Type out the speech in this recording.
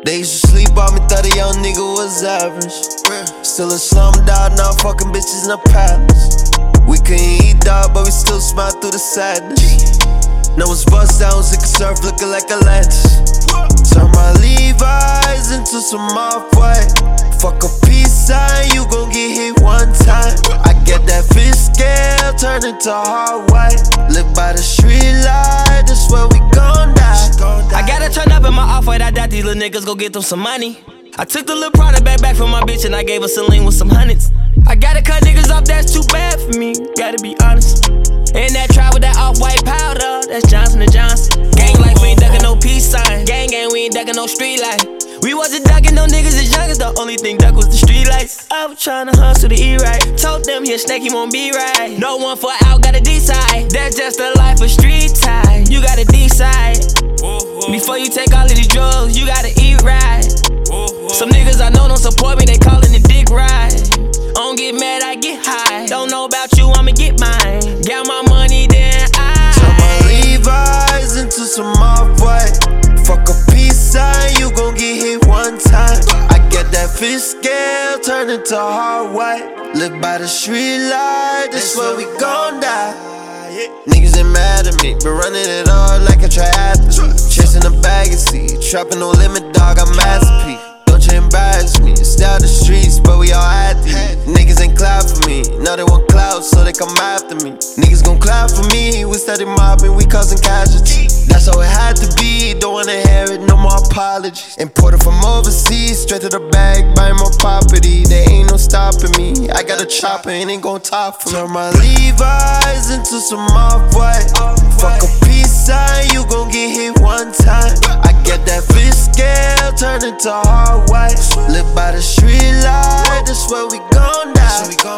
They used to sleep on me, thought a young nigga was average. Still a slum dog, now fucking bitches in a palace. We couldn't eat dog, but we still smile through the sadness. Now it's bust down, sick of surf looking like Atlantis. Turn my Levi's into some off-white. Fuck a peace sign, you gon' get hit one time. I get that fish scale, turn into hard white. Live by the street light, this where we gon' die. I gotta turn up in my off-white, I doubt these little niggas go get them some money. I took the little product back from my bitch and I gave her some lean with some hundreds. I gotta cut niggas off, that's too bad for me, gotta be honest. And that try with that off-white powder, that's Johnson & Johnson. Gang life, we ain't ducking no peace sign. Gang, we ain't ducking no street light. We wasn't ducking no niggas as young as the only thing duck was the street lights. I was tryna hustle to eat right. Told them he a snake, he won't be right. No one for out, gotta decide. That's just the life of street time. You gotta decide. Before you take all of these drugs, you gotta eat right. Some niggas I know don't support me, they callin' it dick ride. I don't get mad, I get high. Don't know about you, I'ma get mine. Got my money, then I turn my Levi's into some off-white. Fuck a peace sign, you gon' get hit one time. I get that fish scale, turn into hard white. Live by the street light, this where we gon' die. Niggas ain't mad at me, been running it all like a triathlete. Chasing a bag of seed, trapping no limit, dog, I'm masterpiece. Don't you embarrass me, stay out the streets, but we all athletes. Niggas ain't clap for me, now they want clout, so they come after me. Niggas gon' clap for me, we steady mobbing, we causing casualties. That's how it had to be, don't wanna hear it, no more apologies. Imported from overseas, straight to the bag, buying more property. There ain't no stopping me, I got a chopper, it ain't gon' top for me. Turn my Levi's into some off-white. Fuck a peace sign, you gon' get hit one time. I get that fish scale, turn into hard white. Live by the street light, this where we gon' die.